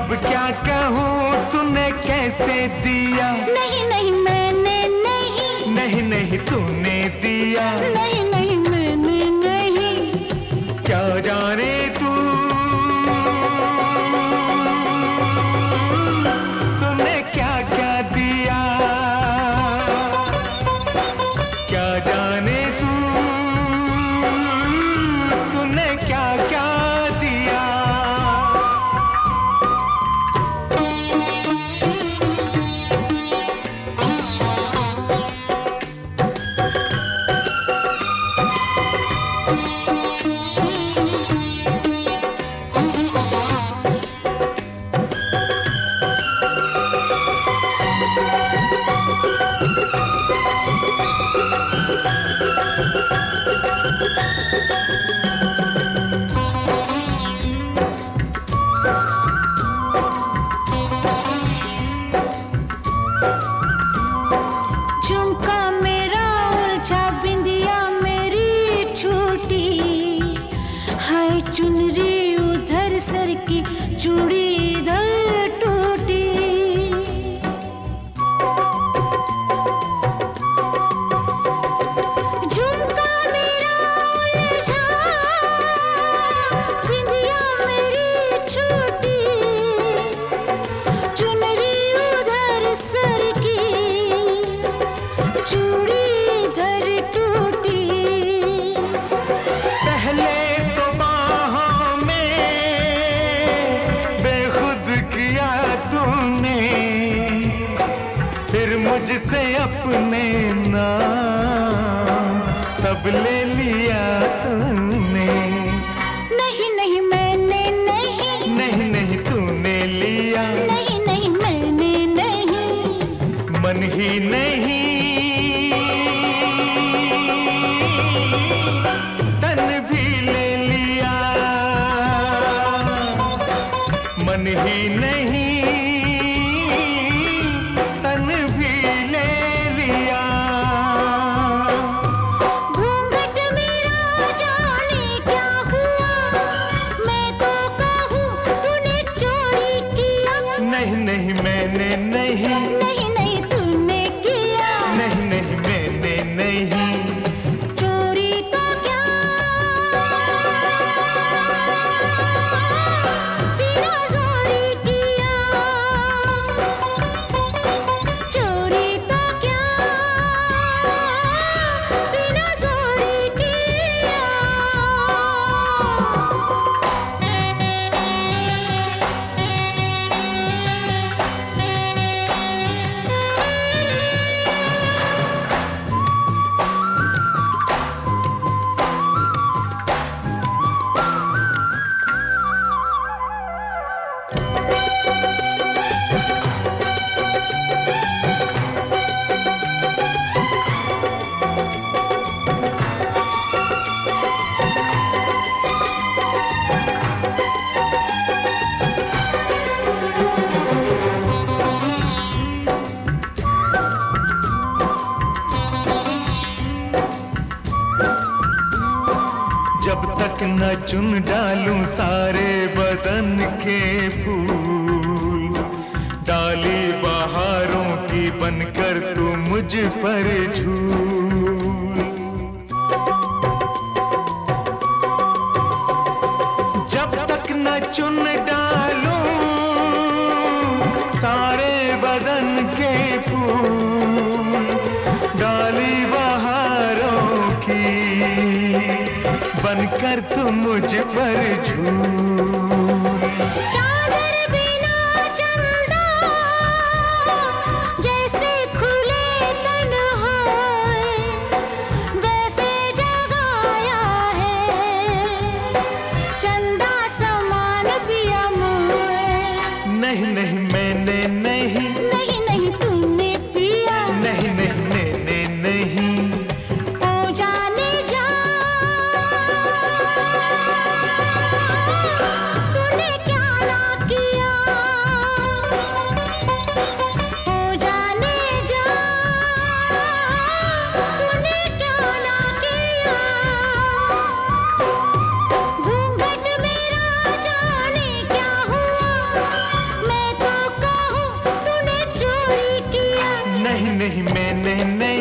अब क्या कहूँ तूने कैसे दिया, नहीं नहीं मैंने नहीं, नहीं नहीं तूने दिया, नहीं नहीं मैंने नहीं, क्या जाने तू तूने क्या क्या दिया, क्या जाने तू तूने क्या क्या दिया। झुमका मेरा उलझा बिंदिया मेरी छूटी, हाय चुनरी उधर सर की चूड़ी इधर टूटी। झुमका मेरा उलझा बिंदिया मेरी छूटी, चुनरी उधर सर की चूड़ी इधर टूटी। पहले तो बाहों में बेखुद किया तूने, फिर मुझसे अपने नाम सब ले लिया तूने, नहीं नहीं मैंने नहीं, नहीं नहीं तूने लिया, नहीं नहीं मैंने नहीं, मन ही नहीं तन भी ले लिया, मन ही नहीं तन भी ले लिया। घूंघट मेरा जाने क्या हुआ, मैं तो कहूँ तूने चोरी किया, नहीं नहीं मैंने नहीं, नहीं नहीं तूने किया, नहीं नहीं मैंने नहीं, चोरी तो क्या सीना जोरी किया, चोरी तो क्या सीना जोरी किया। जब तक न चुन डालूं सारे बदन के फूल, डाली बहारों की बनकर तू मुझ पर झूल। जब तक न चुन डालूं सारे बदन के फूल, डाली बहारों की बनकर तू मुझ पर झूल। चादर बिना चंदा जैसे खुले तन होए, वैसे जगाया है चंदा समान पिया मुए। नहीं नहीं मैंने नहीं, नहीं नहीं तूने पिया, नहीं नहीं मैंने नहीं, ओ जाने जा नहीं नहीं मैंने नहीं